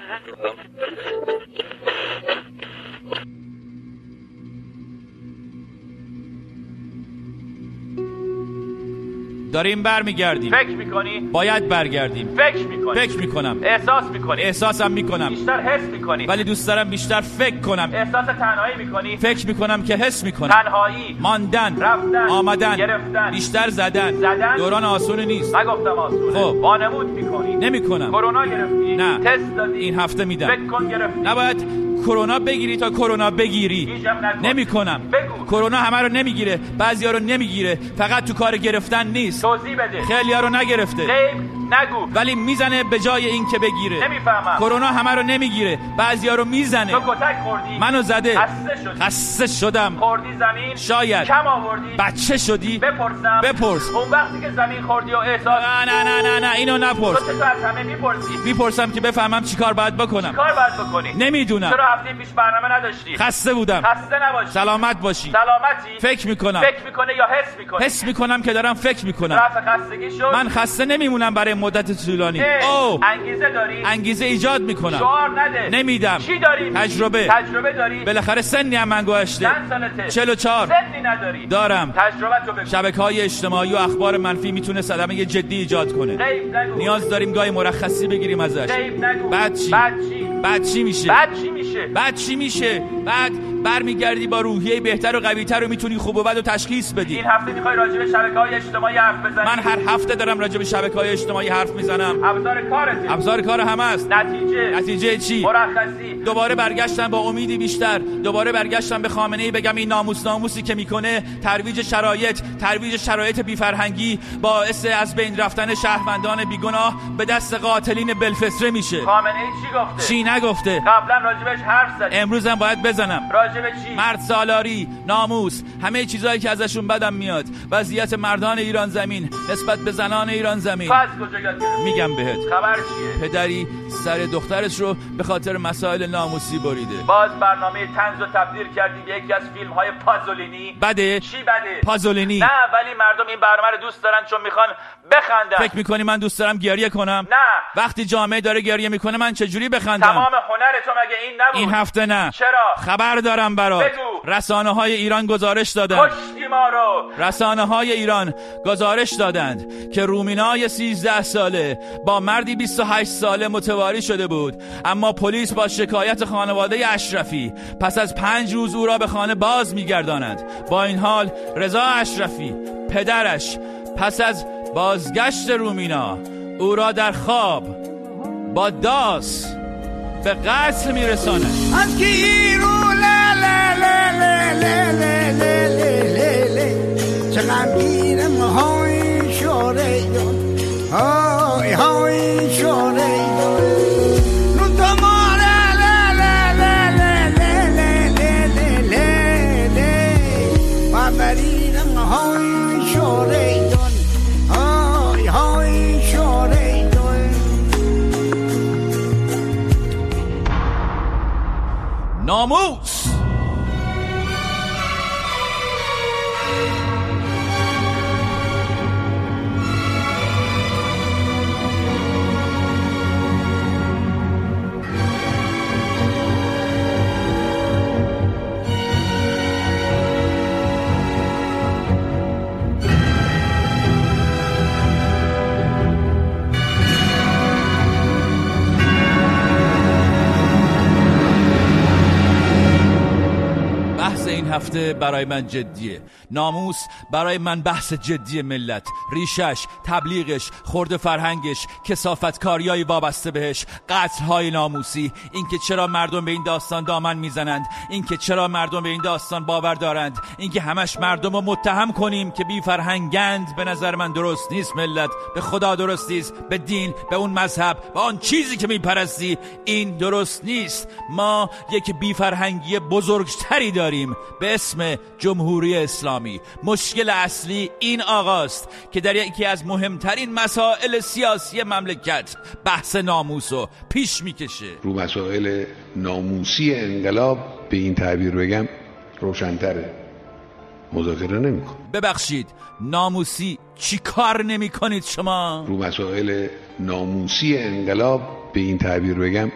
داریم برمیگردیم. فکر میکنی؟ باید برگردیم. فکر میکنم. احساس میکنی؟ احساسم میکنم. بیشتر حس میکنی؟ ولی دوست دارم بیشتر فکر کنم. احساس تنهایی میکنی؟ فکر میکنم که حس میکنم. تنهایی، ماندن، رفتن، آمدن، گرفتن، بیشتر زدن. دوران آسون نیست. نگفتم آسونه. خب وانمود میکنی؟ نمیکنم. کرونا گرفتی؟ نه. تست دادی؟ این هفته میدم. فکر کن گرفتی؟ نباید کرونا بگیری تا کرونا بگیری. نمیکنم. بگو. کرونا همه رو نمیگیره، بعضیا رو نمیگیره، فقط تو کار گرفتن نیست. توضیح بده. خیلیا رو نگرفته. غیب نگو. ولی میزنه به جای این که بگیره. نمیفهمم. کرونا همه رو نمیگیره، بعضیا رو میزنه. تو کتک خوردی؟ منو زده. خسته شدم. خوردی زمین؟ شاید. کم آوردی؟ بچه شدی؟ بپرسم. بپرس. اون وقتی که زمین خوردی و احساس نه اینو نپرس. تو از همه میپرسم که بفهمم چیکار باید بکنم. چیکار باید بکنی؟ نمیدونم. چرا هفته پیش برنامه نداشتی؟ خسته بودم. خسته نباشی. سلامت باشی. سلامتی؟ فکر میکنم. فکر میکنه یا حس میکنه؟ حس میکنم که دارم فکر میکنم. رفع خستگی شد؟ من خسته نمیمونم برای مدت طولانی. انگیزه داری؟ انگیزه ایجاد میکنم. شعار نده. نمیدم. چی داری؟ تجربه داری؟ بالاخره سنی هم من گذشته. چند سالته؟ 44. سنی نداری؟ دارم. تجربه تو بگو. شبکه‌های اجتماعی و اخبار منفی میتونه صدمه جدی ایجاد کنه. غیب نگو. نیاز داریم گاهی مرخصی بگیریم ازش. غیب نگو. بعد چی میشه؟ بعد برمیگردی با روحیه بهتر و قوی‌تر و میتونی خوب و بد و تشخیص بدی. این هفته میخوای راجع به شبکه‌های اجتماعی حرف بزنی؟ من هر هفته دارم راجع به شبکه‌های اجتماعی حرف میزنم. ابزار کار همه است. نتیجه چی؟ مرخصی. دوباره برگشتم با امیدی بیشتر. دوباره برگشتم به خامنه‌ای بگم این ناموسی که میکنه ترویج شرایط بی‌فرهنگی باعث از بین رفتن شهروندان بیگناه به دست قاتلین بلفسره میشه. خامنه‌ای چی گفته؟ چی نگفته؟ قبلا راجبش حرف زدی. امروز هم باید بزنم. راجب چی؟ مرد سالاری، ناموس، همه چیزایی که ازشون بدم میاد. وضعیت مردان ایران زمین نسبت به زنان ایران زمین. پس کجا یاد گرفتی؟ میگم بهت. خبر چیه؟ پدری سر دخترش رو به خاطر مسائل ناموسی بریده. باز برنامه طنز رو تبدیل کردی به یکی از فیلم‌های پازولینی. بده؟ چی بده؟ پازولینی. نه ولی مردم این برنامه رو دوست دارن چون میخوان بخندن. فکر میکنی من دوست دارم گریه کنم؟ نه. وقتی جامعه داره گریه میکنه من چجوری بخندم؟ تمام هنر تو مگه این نبود؟ این هفته نه. چرا؟ خبر دارم برات. بگو. رسانه‌های ایران گزارش دادن. کشتی ما رو. رسانه‌های ایران گزارش دادند که رومینای 13 ساله با مردی 28 ساله متواری شده بود، اما پلیس با شکایت خانواده اشرفی پس از 5 روز او را به خانه باز می‌گرداند. با این حال رضا اشرفی پدرش پس از بازگشت رومینا او را در خواب با داس به قتل میرساند. از کی رو لا لا لا لا لا لا لا لا چقدر میرم های شوره های های شوره نو تماره لا لا لا لا لا لا لا لا بابریرم های شوره های های شوره ناموس. هفته برای من جدیه. ناموس برای من بحث جدی ملت، ریشش، تبلیغش، خرد فرهنگش، کثافتکاریای وابسته بهش، قتل‌های ناموسی، اینکه چرا مردم به این داستان دامن میزنند، اینکه چرا مردم به این داستان باور دارند، اینکه همش مردم رو متهم کنیم که بی فرهنگند. به نظر من درست نیست ملت، به خدا درست نیست، به دین، به اون مذهب، به آن چیزی که میپرستی، این درست نیست. ما یک بی فرهنگی بزرگتری داریم به اسم جمهوری اسلامی. مشکل اصلی این آقاست که در یکی از مهمترین مسائل سیاسی مملکت بحث ناموسو پیش میکشه. رو مسائل ناموسی انقلاب به این تعبیر بگم روشن‌تره، مذاکره نمی‌کنه. ببخشید، ناموسی چی کار نمی کنید شما؟ رو مسائل ناموسی انقلاب به این تعبیر بگم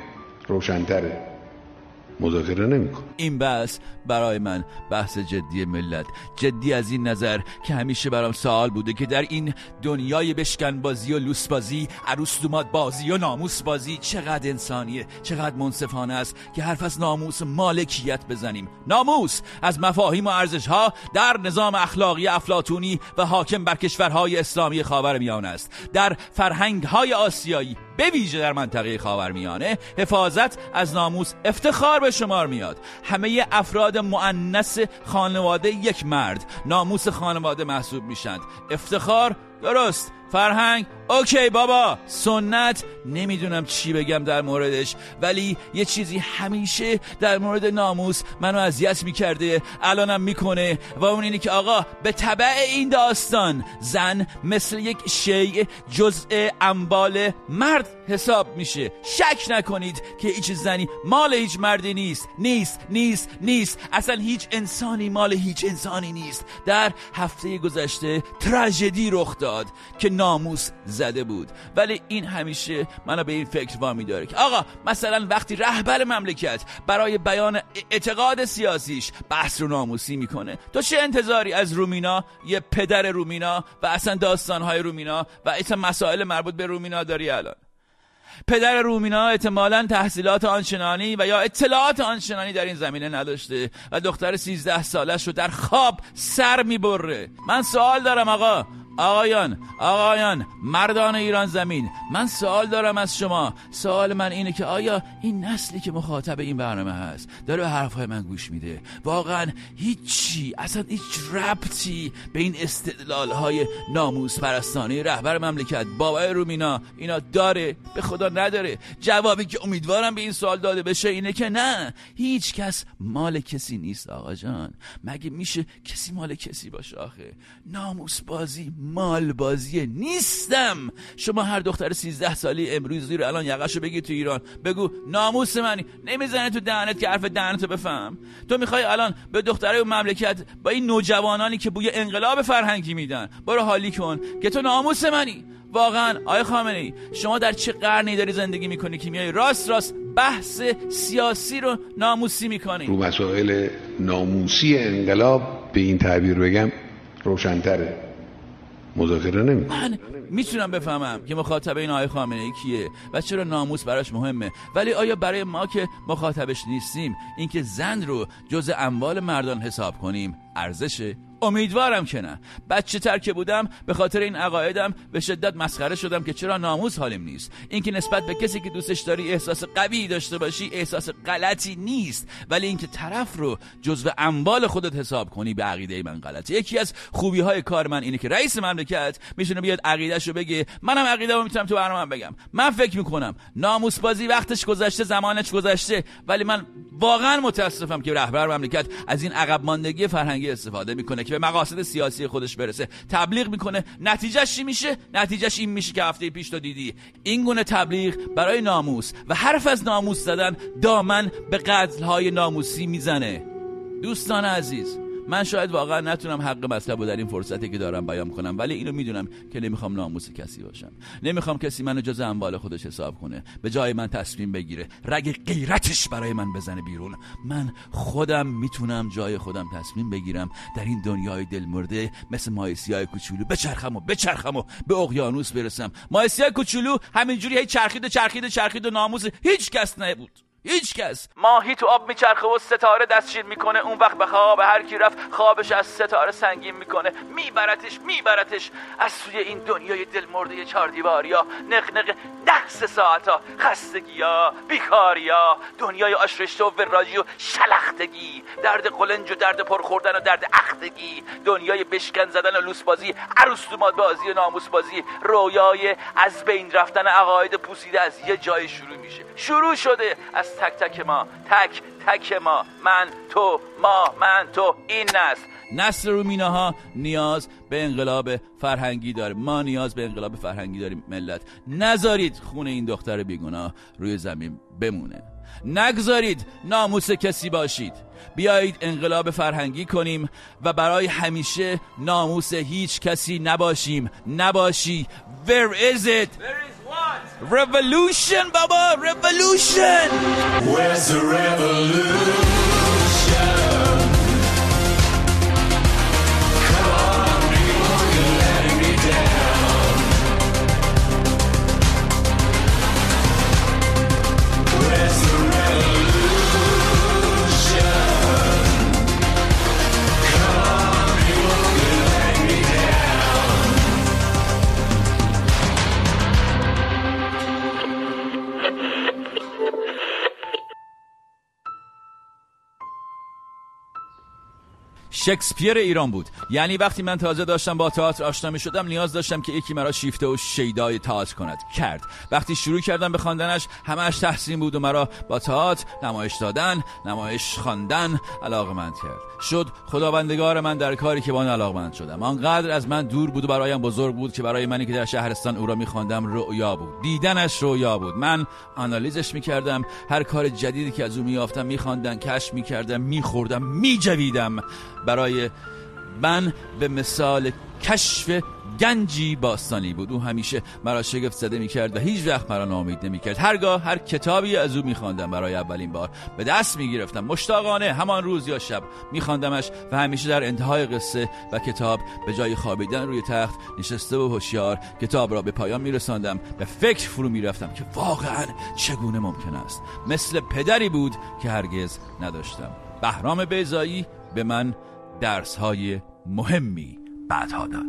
روشن‌تره. مذاکره نمی‌کنه. این بحث برای من بحث جدی ملت، جدی از این نظر که همیشه برام سوال بوده که در این دنیای بشکن بازی و لوس بازی، عروس دومات بازی و ناموس بازی چقدر انسانیه، چقدر منصفانه است که حرف از ناموس مالکیت بزنیم. ناموس از مفاهیم و ارزش‌ها در نظام اخلاقی افلاطونی و حاکم بر کشورهای اسلامی خاورمیانه است. در فرهنگ‌های آسیایی به ویژه در منطقه خاورمیانه حفاظت از ناموس افتخار به شمار میاد. همه افراد مؤنث خانواده یک مرد ناموس خانواده محسوب میشند. افتخار درست، فرهنگ اوکی بابا، سنت نمیدونم چی بگم در موردش، ولی یه چیزی همیشه در مورد ناموس منو اذیت میکرده، الانم میکنه، و اون اینه که آقا به تبع این داستان زن مثل یک شیء جزء انبال مرد حساب میشه. شک نکنید که هیچ زنی مال هیچ مردی نیست. اصلا هیچ انسانی مال هیچ انسانی نیست. در هفته گذشته تراژدی رخ داد که ناموس زده بود، ولی این همیشه منو به این فکر وامی داره که آقا مثلا وقتی رهبر مملکت برای بیان اعتقاد سیاسیش بحث رو ناموسی میکنه، تو چه انتظاری از رومینا، یه پدر رومینا و اصلا داستانهای رومینا و اصلا مسائل مربوط به رومینا داری؟ الان پدر رومینا احتمالاً تحصیلات آنچنانی و یا اطلاعات آنچنانی در این زمینه نداشته و دختر 13 سالش رو در خواب سر میبره. من سوال دارم آقایان مردان ایران زمین، من سوال دارم از شما. سوال من اینه که آیا این نسلی که مخاطب این برنامه هست داره به حرفهای من گوش میده؟ واقعا اصلا هیچ ربطی به این استدلالهای ناموس پرستانه رهبر مملکت بابای رومینا اینا داره؟ به خدا نداره. جوابی که امیدوارم به این سوال داده بشه اینه که نه، هیچ کس مال کسی نیست. آقا جان مگه میشه کسی مال کسی باشه؟ آخه ناموس بازی مال بازیه. نیستم. شما هر دختر 13 سالی امروزی رو الان یقه‌شو بگی تو ایران بگو ناموس منی، نمیزنه تو دهنت که حرف دهنتو بفهم. تو میخوای الان به دخترای مملکت با این نوجوانانی که بوی انقلاب فرهنگی میدن برو حالی کن که تو ناموس منی؟ واقعا آقای خامنه‌ای شما در چه قرنی داری زندگی میکنی که میای راست بحث سیاسی رو ناموسی میکنی؟ رو مسائل ناموسی انقلاب به این تعبیر بگم روشن‌تره. مذاکره نمی‌کنه. من میتونم بفهمم که مخاطب این آقای خامنه‌ای کیه و چرا ناموس براش مهمه، ولی آیا برای ما که مخاطبش نیستیم اینکه زن رو جز اموال مردان حساب کنیم ارزشه؟ امیدوارم که نه. بچه تر که بودم به خاطر این عقایدم به شدت مسخره شدم که چرا ناموس حالیم نیست. اینکه نسبت به کسی که دوستش داری احساس قوی داشته باشی احساس غلطی نیست، ولی اینکه طرف رو جزو اموال خودت حساب کنی به عقیده من غلطه. یکی از خوبی های کار من اینه که رئیس مملکت میتونه بیاد عقیده‌شو بگه، منم عقیده‌مو میتونم تو برنامه‌ام بگم. من فکر میکنم ناموس بازی وقتش گذشته، زمانش گذشته، ولی من واقعا متاسفم که رهبر مملکت از این عقب ماندگی فرهنگی استفاده میکنه که به مقاصد سیاسی خودش برسه. تبلیغ میکنه، نتیجهش چی میشه؟ نتیجهش این میشه که هفته پیش تو دیدی. این گونه تبلیغ برای ناموس و حرف از ناموس زدن دامن به قتل‌های ناموسی میزنه. دوستان عزیز، من شاید واقعا نتونم حق مطلب رو در این فرصتی که دارم بیان کنم، ولی اینو میدونم که نمیخوام ناموس کسی باشم. نمیخوام کسی منو جز اموال خودش حساب کنه، به جای من تصمیم بگیره، رگ غیرتش برای من بزنه بیرون. من خودم میتونم جای خودم تصمیم بگیرم در این دنیای دلمرده مثل ماهی‌سیاه کوچولو بچرخم و به اقیانوس برسم. ماهی‌سیاه کوچولو همینجوری هی چرخید و ناموس هیچ کس نبود. هیچ کس. ماهی تو آب میچرخه و ستاره دستشیر میکنه، اون وقت به خواب هر کی رفت خوابش از ستاره سنگین میکنه، میبرتش از سوی این دنیای دلمرده چهار دیواریا، نقنق 10 ساعتا، خستگیا، بیکاریا، دنیای آشرشته و وراجی و شلختگی، درد قلنج و درد پرخوردن و درد اختگی، دنیای بشکن زدن و لوس بازی، عروس دومات بازی و ناموس بازی، رویای از بین رفتن عقاید پوسیده از یه جای شروع شده از تک ما، من تو، این نسل رومیناها نیاز به انقلاب فرهنگی داره. ما نیاز به انقلاب فرهنگی داریم. ملت نذارید خون این دختر بیگناه روی زمین بمونه، نگذارید ناموس کسی باشید. بیایید انقلاب فرهنگی کنیم و برای همیشه ناموس هیچ کسی نباشیم. نباشی. Where is it? Where is what? revolution بابا revolution. Where's the revolution? Come on, people, you're letting me down. Where's the revolution? Come on, people, you're letting me down. شکسپیر ایران بود. یعنی وقتی من تازه داشتم با تئاتر آشنا می شدم نیاز داشتم که یکی مرا شیفته و شیدای تئاتر کند. کرد. وقتی شروع کردم به خواندنش همه‌اش تحسین بود و مرا با تئاتر، نمایش دادن، نمایش خواندن علاقه‌مند کرد. شد خداوندگار من در کاری که با آن علاقه‌مند شدم. آنقدر از من دور بود و برایم بزرگ بود که برای منی که در شهرستان او را می‌خواندم رؤیا بود. دیدنش رؤیا بود. من آنالیزش می‌کردم. هر کار جدیدی که از او می‌یافتم می‌خواندم، کشف می‌کردم، می‌خوردم، می‌جویدم. برای من به مثال کشف گنجی باستانی بود. او همیشه مرا شگفت زده می‌کرد و هیچ وقت مرا ناامید نمی‌کرد. هرگاه هر کتابی از او می‌خواندم برای اولین بار به دست می‌گرفتم، مشتاقانه همان روز یا شب می‌خواندمش و همیشه در انتهای قصه و کتاب به جای خوابیدن روی تخت نشسته و هوشیار کتاب را به پایان می‌رساندم. به فکر فرو می‌رفتم که واقعاً چگونه ممکن است. مثل پدری بود که هرگز نداشتم. بهرام بیضایی به من درس‌های مهمی بعدها داد.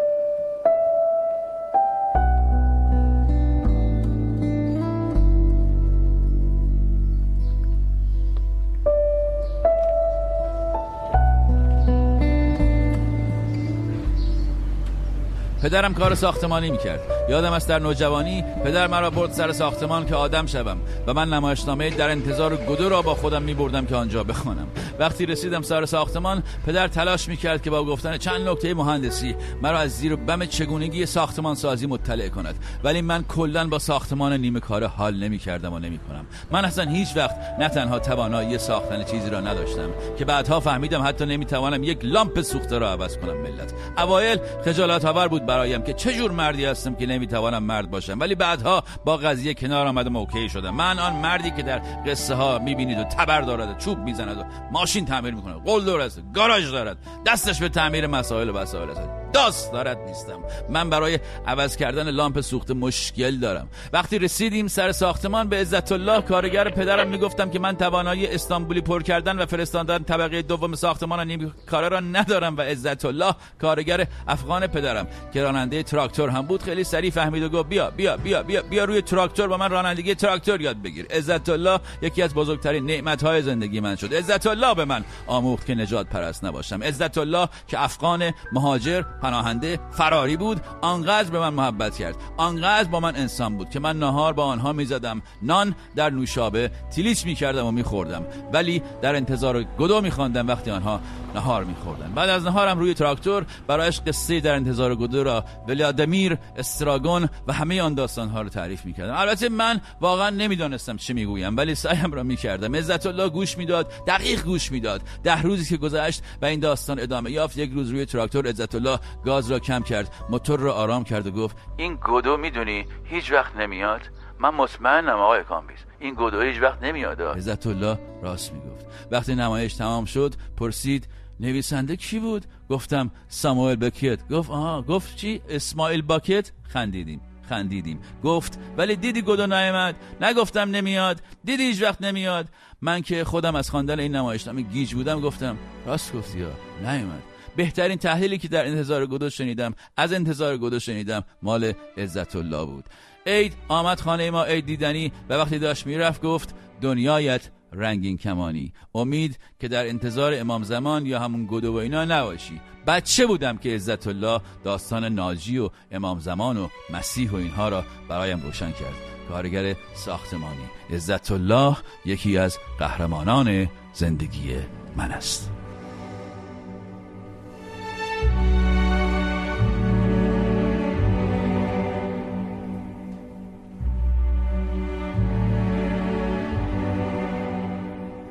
پدرم کار ساختمانی میکرد. یادم است در نوجوانی پدر مرا برد سر ساختمان که آدم شوم و من نمایشنامه در انتظار گودو را با خودم میبردم که آنجا بخوانم. وقتی رسیدم سر ساختمان پدر تلاش میکرد که با گفتن چند نکته مهندسی مرا از زیر و بم چگونگی ساختمان سازی مطلع کند، ولی من کلاً با ساختمان نیمه کاره حال نمیکردم و نمیکنم. من اصلا هیچ وقت نه تنها توانایی ساختن چیزی را نداشتم که بعدها فهمیدم حتی نمیتوانم یک لامپ سوخته را عوض کنم. ملت اوایل خجالت آور بود برایم که چه جور مردی هستم که نمیتوانم مرد باشم، ولی بعدها با قضیه کنار آمدم و اوکی شدم. من آن مردی که در قصه ها میبینید و تبر دارد، چوب میزند و ماشین تعمیر میکنه، قلدر است، گاراژ دارد، دستش به تعمیر مسائل و وسایل است، داست دارد نیستم. من برای عوض کردن لامپ سوخته مشکل دارم. وقتی رسیدیم سر ساختمان به عزت الله کارگر پدرم میگفتم که من توانایی استانبولی پر کردن و فرستاندن طبقه دوم ساختمان نیم کاره را ندارم و عزت الله کارگر افغان پدرم که راننده تراکتور هم بود خیلی سریع فهمید و گفت بیا بیا بیا بیا بیا روی تراکتور با من رانندگی تراکتور یاد بگیر. عزت الله یکی از بزرگترین نعمت‌های زندگی من شد. عزت الله به من آموخت که نجات پرست نباشم. عزت الله که افغان مهاجر پناهنده فراری بود آنقدر به من محبت کرد، آنقدر با من انسان بود که من نهار با آنها میزدم، نان در نوشابه تلیچ میکردم و میخوردم، ولی در انتظار گودو میخواندم وقتی آنها نهار میخوردن. بعد از نهارم روی تراکتور برایش قصه در انتظار گودو را، ولادیمیر استراگون و همه آن داستانها رو تعریف میکردم. البته من واقعا نمیدانستم چه میگویم ولی سعیم را میکردم. عزت الله گوش میداد، دقیق گوش میداد. 10 روزی که گذشت و این داستان ادامه یافت، یک روز روی تراکتور عزت الله گاز را کم کرد، موتور را آرام کرد و گفت این گودو میدونی هیچ وقت نمیاد. من مطمئنم آقای کامبیز این گودو هیچ وقت نمیاد. عزت الله راست میگفت. وقتی نمایش تمام شد پرسید نویسنده کی بود؟ گفتم ساموئل بکت. گفت چی؟ اسماعیل باکت؟ خندیدیم. گفت ولی دیدی گودو نیامد؟ نگفتم نمیاد؟ دیدی هیچ وقت نمیاد؟ من که خودم از خواندن این نمایشنامه گیج بودم گفتم راست گفتی ها، نیامد. بهترین تحلیلی که در انتظار گودو شنیدم مال عزت الله بود. عید آمد خانه ما، عید دیدنی، و وقتی داشت میرفت گفت دنیایت رنگین کمانی، امید که در انتظار امام زمان یا همون گودو و اینا نباشی. بچه بودم که عزت الله داستان ناجی و امام زمان و مسیح و اینها را برایم روشن کرد. کارگر ساختمانی عزت الله یکی از قهرمانان زندگی من است.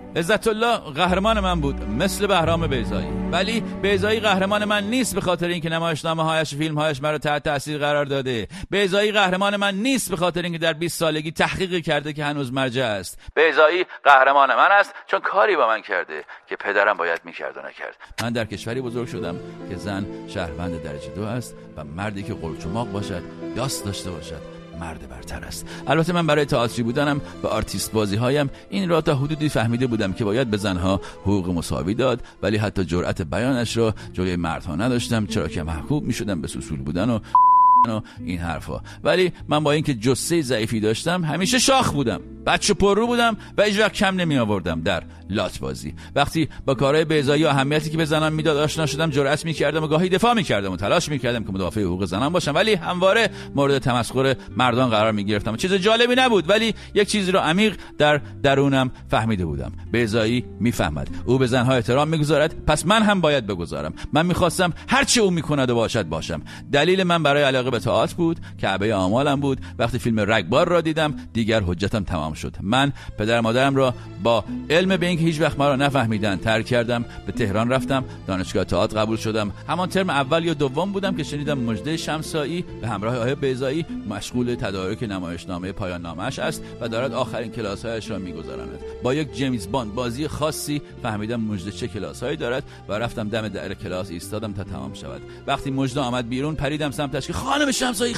عزت الله قهرمان من بود، مثل بهرام بیضایی. ولی بیضایی قهرمان من نیست به خاطر اینکه نمایشنامه‌هایش و فیلم‌هایش مرا تحت تاثیر قرار داده. بیضایی قهرمان من نیست به خاطر اینکه در 20 سالگی تحقیقی کرده که هنوز مرجع است. بیضایی قهرمان من است چون کاری با من کرده که پدرم باید می‌کرد و نکرد. من در کشوری بزرگ شدم که زن شهروند درجه 2 است و مردی که قلچماق باشد، داست داشته باشد، مرد برتر است. البته من برای تئاتری بودنم و آرتیست بازی هایم این را تا حدودی فهمیده بودم که باید به زنها حقوق مساوی داد، ولی حتی جرأت بیانش را جلوی مردها نداشتم، چرا که محکوم می‌شدم به سوسول بودن و این حرفا. ولی من با اینکه جثه ضعیفی داشتم همیشه شاخ بودم، بچه پررو بودم و هیچ وقت کم نمی آوردم در لات بازی. وقتی با کارهای بیضایی و اهمیتی که به زنان میداد آشنا شدم، جرأت می‌کردم و گاهی دفاع می‌کردم و تلاش می‌کردم که مدافع حقوق زنان باشم، ولی همواره مورد تمسخر مردان قرار می‌گرفتم. چیز جالبی نبود، ولی یک چیزی رو عمیق در درونم فهمیده بودم. بیضایی می‌فهمد او به زنها احترام می‌گذارد، پس من هم باید بگذارم. من می‌خواستم هر چه او می‌کند و باشم. دلیل من برای علاقه به تئاتر بود، کعبه آمالم بود. وقتی فیلم رگبار را دیدم دیگر حجتم تمام شد. من پدر مادرم را با علم به اینکه هیچ وقت ما را نفهمیدن ترک کردم، به تهران رفتم، دانشگاه تئاتر قبول شدم. همان ترم اول یا دوم بودم که شنیدم مژده شمسایی به همراه آقای بیضایی مشغول تدارک نمایشنامه پایان نامه‌اش است و دارد آخرین کلاس‌هایش را می‌گذراند. با یک جیمز باند بازی خاصی فهمیدم مژده چه کلاس‌هایی دارد و رفتم دم در کلاس ایستادم تا تمام شود. وقتی مژده آمد بیرون پریدم سمتش که خانم شمسایی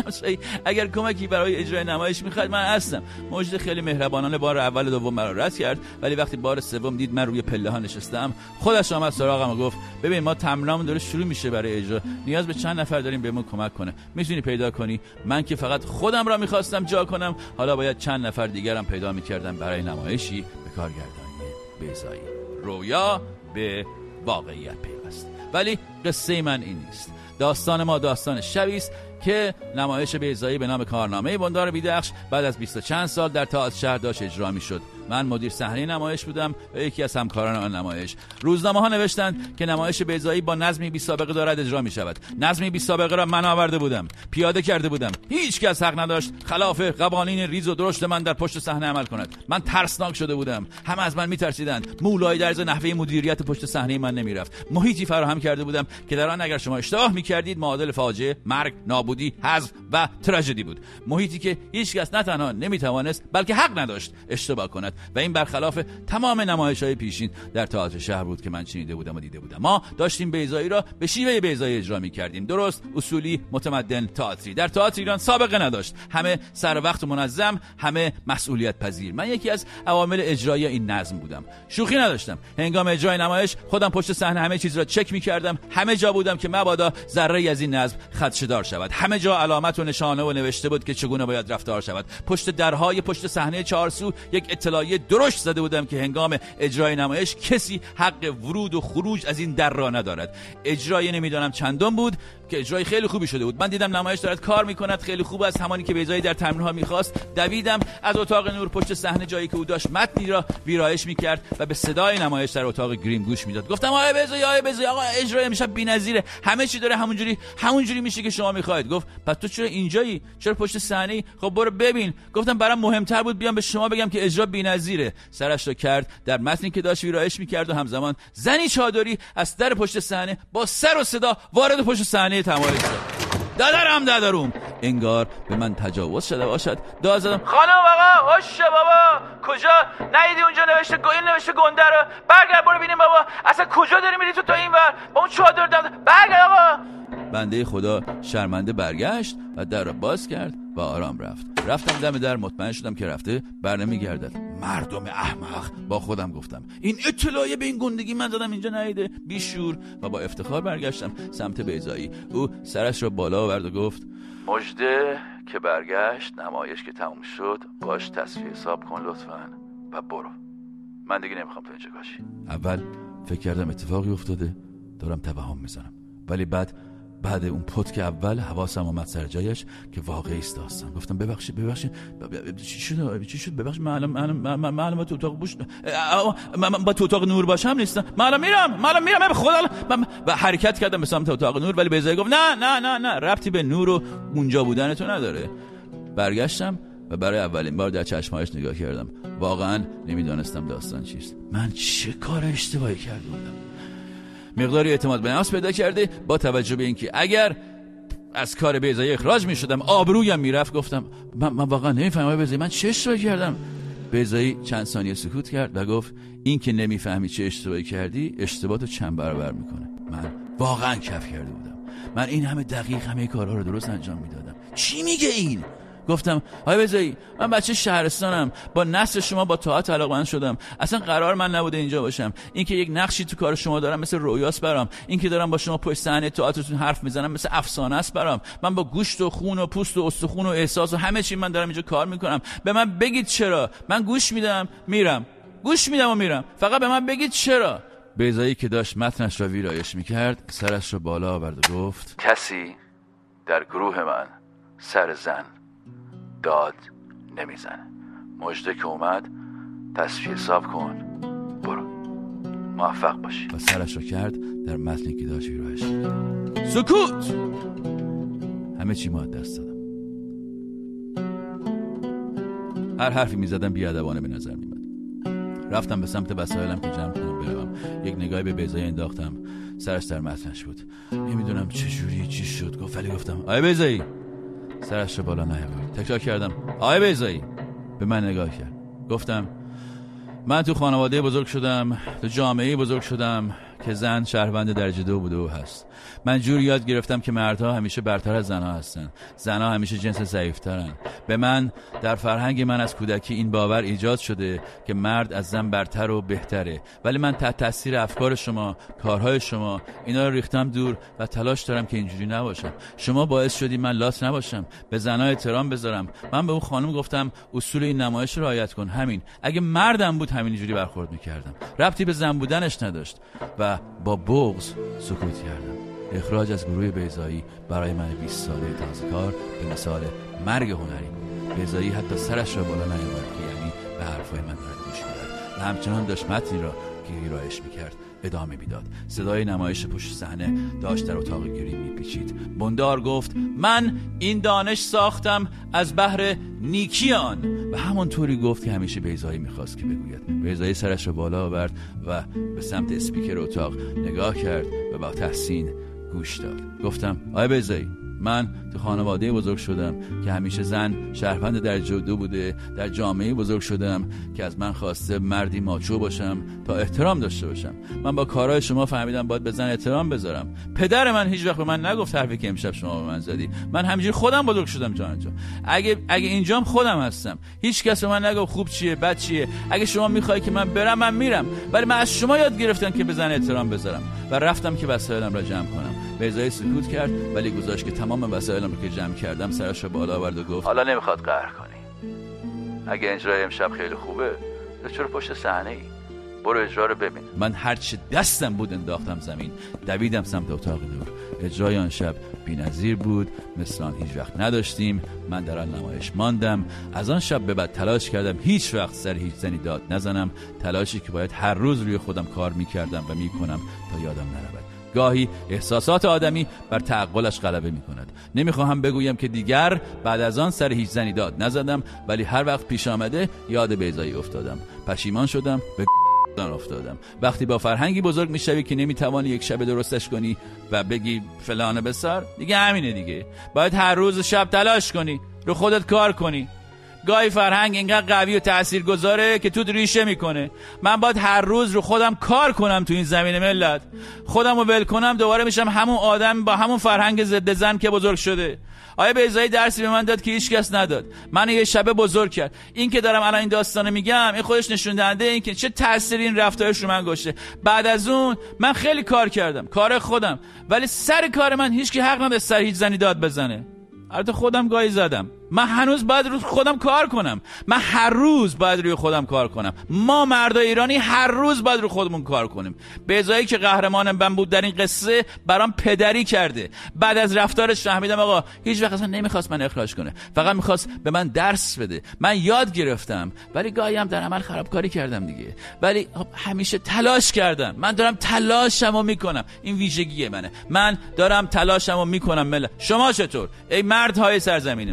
اگر کمکی برای اجرای نمایش می‌خواید من هستم. مژده خیلی مهربانانه بار اول دوم مرا رد کرد، ولی وقتی بار سوم دید من روی پله ها نشستم، خودش آمد سراغم و گفت ببین ما تمرینمون داره شروع میشه برای اجرا، نیاز به چند نفر داریم بهمون کمک کنه، میتونی پیدا کنی؟ من که فقط خودم را میخواستم جا کنم، حالا باید چند نفر دیگرم پیدا میکردم برای نمایشی به کارگردانی بیضایی. رویا به واقعیت پیوست. ولی قصه من این نیست. داستان ما داستان شبی است که نمایش بیضایی به نام کارنامه بندار بیدخش بعد از 20 چند سال در تئاتر شهر داشت اجرا میشد. من مدیر صحنه نمایش بودم و یکی از همکاران آن نمایش. روزنامه‌ها نوشتند که نمایش بیضایی با نظمی بی سابقه دارد اجرا می شود. نظمی بی سابقه را من آورده بودم، پیاده کرده بودم. هیچ کس حق نداشت خلاف قوانین ریز و درشت من در پشت صحنه عمل کند. من ترسناک شده بودم. همه از من می‌ترسیدند. مولای درز نحوه مدیریت پشت صحنه من نمی‌رفت. محیطی فراهم کرده بودم که در آن اگر شما اشتباه می‌کردید معادل فاجعه، مرگ، نابودی، حذف و تراژدی بود. محیطی که هیچ کس نه تنها نمی‌توانست بلکه حق نداشت اشتباه کند و این برخلاف تمام نمایش‌های پیشین در تئاتر شهر بود که من شنیده بودم و دیده بودم. ما داشتیم بیضایی را به شیوه بیضایی اجرا می‌کردیم، درست، اصولی، متمدن، تئاتری. در تئاتر ایران سابقه نداشت. همه سر وقت و منظم، همه مسئولیت پذیر. من یکی از عوامل اجرایی این نظم بودم. شوخی نداشتم. هنگام اجرای نمایش خودم پشت صحنه همه چیز را چک می‌کردم. همه جا بودم که مبادا ذره‌ای از این نظم خدشه‌دار شود. همه جا علامت و نشانه و نوشته بود که چگونه باید رفتار شود. پشت درهای پشت صحنه چهارسو یک اطلاعیه درشت زده بودم که هنگام اجرای نمایش کسی حق ورود و خروج از این در را ندارد. اجرای نمیدانم چندم بود که اجرای خیلی خوبی شده بود. من دیدم نمایش دارد کار میکند، خیلی خوب است، همانی که بیضایی در تمرین‌ها میخواست. دویدم از اتاق نور پشت صحنه، جایی که او داشت متنی را ویرایش میکرد و به صدای نمایش در اتاق گریم گوش میداد. گفتم آقای بیضایی آقا اجرای امشب بی‌نظیره، همه چی داره همونجوری میشه که شما میخواید. گفت پس تو چرا اینجایی؟ چرا پشت صحنه‌ای؟ خب برو ببین. گفتم برام مهمتر بود بیام به شما بگم که اجرا بی‌نظیره. سرش رو کرد در متنی که داشت ویرایش میکرد و همزمان زنی چادری از در پشت صحنه با سر و صدا وارد پشت صحنه تماشا شد. دادروم انگار به من تجاوز شده باشد. داد زدم خانم آقا هوش بابا، کجا ندیدی اونجا نوشته گنده رو؟ برگرد برو ببینیم بابا، اصلا کجا داری میری تو اینور با اون چادر برگرد آقا. بنده خدا شرمنده برگشت و در را باز کرد و آرام رفت. رفتم دم در، مطمئن شدم که رفته برنمیگردد. مردم احمق، با خودم گفتم. این اطلاعیه به این گندگی من دادم اینجا نیده، بیشور. و با افتخار برگشتم سمت بیضایی. او سرش را بالا آورد و گفت مژده که برگشت، نمایش که تموم شد باش تصفیه حساب کن لطفاً و برو. من دیگه نمیخوام تو اینجا باشی. اول فکر کردم اتفاقی افتاده، دارم توهم میزنم، ولی بعد اون پد که اول حواسم اومد سر جایش که واقعی است داستان. گفتم ببخشید چی شد ببخشید، من تو اتاق من با تو اتاق نور باشم نیستم، من میرم به خدا. و حرکت کردم به سمت اتاق نور، ولی بیضایی گفت نه ربطی به نور و اونجا بودن تو نداره. برگشتم و برای اولین بار در چشمهایش نگاه کردم. واقعا نمیدانستم داستان چیست. من چه کار اشتباهی کرده بودم؟ مقداری اعتماد به نفس پیدا کرده با توجه به اینکه اگر از کار بیضایی اخراج میشدم آبرویم میرفت، گفتم من واقعا نمیفهمم بیضایی، من چه اشتباهی کردم؟ بیضایی چند ثانیه سکوت کرد و گفت این که نمیفهمی چه اشتباهی کردی اشتباهتو چند برابر میکنه. من واقعا کف کرده بودم. من این همه دقیق همه کارها رو درست انجام میدادم. چی میگه این؟ گفتم آقای بیضایی، من بچه شهرستانم، با نسل شما با طاعت علاقه‌مند شدم. اصلا قرار من نبوده اینجا باشم. این که یک نقشی تو کار شما دارم مثل رویاست برام. این که دارم با شما پشت صحنه تئاترتون حرف میزنم مثل افسانه است برام. من با گوشت و خون و پوست و استخون و احساس و همه چی من دارم اینجا کار میکنم. به من بگید چرا؟ من گوش میدم میرم، گوش میدم و میرم، فقط به من بگید چرا. بیضایی که داشت متنش را ویرایش میکرد سرش را بالا آورد و گفت کسی در گروه من سر زن داد نمیزنه. مژده که اومد تصفیه حساب کن، برو، موفق باشی. و سرش را کرد در متنی که داشت ویرایش میکرد. سکوت! همه چی ما دست دادم. هر حرفی میزدم بیادبانه به نظر میمد. رفتم به سمت وسایلم که جمع کنم بروم. یک نگاهی به بیضایی انداختم. سرش در متنش بود. نمیدونم چجوری چی شد گفت، ولی گفتم آقای بیضایی. سرش رو بالا نیاورد. تکرار کردم آقای بیضایی. به من نگاه کرد. گفتم من تو خانواده بزرگ شدم، تو جامعه بزرگ شدم که زن شهروند درجه 2 بوده و هست. من جوری یاد گرفتم که مردها همیشه برتر از زنها هستن، زنها همیشه جنس ضعیفترن. به من در فرهنگ من از کودکی این باور ایجاد شده که مرد از زن برتر و بهتره، ولی من تحت تاثیر افکار شما، کارهای شما، اینا رو ریختم دور و تلاش دارم که اینجوری نباشم. شما باعث شدی من لاس نباشم، به زنها احترام بذارم. من به اون خانم گفتم اصول این نمایش رو رعایت کن. همین. اگه مردم بود همینجوری برخورد میکردم، ربطی به زن بودنش نداشت. و با بغض سکوت کردم. اخراج از گروه بیضایی برای من 20 ساله تازه‌کار به مثال مرگ هنری بود. بیضایی حتی سرش را بالا نیاورد که یعنی به حرفای من دارد گوش می‌داد و همچنان داشت متنی را که ویرایش می‌کرد ادامه میداد. صدای نمایش پشت صحنه داشت در اتاق گریم میپیچید. بندار گفت من این دانش ساختم از بحر نیکی آن، و همونطوری گفت که همیشه بیضایی میخواست که بگوید. بیضایی سرش را بالا آورد و به سمت اسپیکر اتاق نگاه کرد و با تحسین گوش داد. گفتم آقای بیضایی، من تو خانواده بزرگ شدم که همیشه زن شهروند درجه 2 بوده، در جامعه بزرگ شدم که از من خواسته مردی ماچو باشم تا احترام داشته باشم. من با کارهای شما فهمیدم باید به زن احترام بذارم. پدر من هیچ وقت به من نگفت حرفی که امشب شما به من زدی. من همینجوری خودم بزرگ شدم جان. اگه اینجام خودم هستم. هیچ کس به من نگفت خوب چیه بد چیه. اگه شما میخوای که من برم من میرم، ولی من از شما یاد گرفتم که به زن احترام بذارم و رفتم که وسایلم را جمع کنم. بیضایی سکوت کرد ولی گذاشت که تمام وسایلم رو که جمع کردم سرش رو بالا آورد و گفت حالا نمیخواد قهر کنی. اجرای اجرای امشب خیلی خوبه، چرا پشت صحنه ای؟ برو اجرا رو ببین. من هرچی دستم بود انداختم زمین، دویدم سمت اتاق نور. اجرای آن شب بی‌نظیر بود، مثل آن هیچ وقت نداشتیم. من در آن نمایش ماندم. از آن شب به بعد تلاش کردم هیچ وقت سر هیچ زنی داد نزنم، تلاشی که باید هر روز روی خودم کار میکردم و میکنم تا یادم نرود. گاهی احساسات آدمی بر تعقلش غلبه میکند. نمیخواهم بگویم که دیگر بعد از آن سر هیچ زنی داد نزدم، ولی هر وقت پیش آمده یاد بیضایی افتادم. پشیمان شدم، به افتادم. وقتی با فرهنگی بزرگ میشوی که نمیتوانی یک شب درستش کنی و بگی فلانه بسر، دیگه همینه دیگه. باید هر روز شب تلاش کنی، رو خودت کار کنی. گاهی فرهنگ اینقدر قوی و تاثیرگذاره که تو ریشه میکنه. من باید هر روز رو خودم کار کنم تو این زمین ملت. خودم رو ول کنم دوباره میشم همون آدم با همون فرهنگ ضد زن که بزرگ شده. آیا بیضایی درسی به من داد که هیچ کس نداد. من یه شب بزرگ کرد. این که دارم الان این داستانو میگم این خودش نشون دهنده این که چه تأثیری این رفتارش رو من گذاشته. بعد از اون من خیلی کار کردم، کار خودم، ولی سر کار من هیچ کی حق نداره سر هیچ زنی داد بزنه. البته خودم گاهی زدم. من هنوز باید روی خودم کار کنم. من هر روز باید روی خودم کار کنم. ما مردای ایرانی هر روز باید روی خودمون کار کنیم. بیضایی که قهرمان من بود در این قصه برام پدری کرده. بعد از رفتارش فهمیدم آقا هیچ وقت اصلا نمیخواست من اخراج کنه، فقط میخواست به من درس بده. من یاد گرفتم، ولی گاهی هم در عمل خرابکاری کردم دیگه. ولی همیشه تلاش کردم. من دارم تلاشمو میکنم. این ویژگی منه. من دارم تلاشمو میکنم. شما چطور ای مردهای سرزمین من؟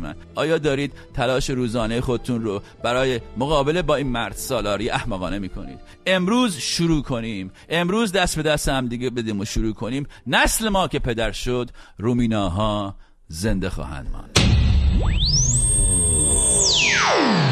آیا دارید تلاش روزانه خودتون رو برای مقابله با این مرد سالاری احمقانه میکنید؟ امروز شروع کنیم، امروز دست به دست هم دیگه بدیم و شروع کنیم. نسل ما که پدر شد، رومیناها زنده خواهند ماند.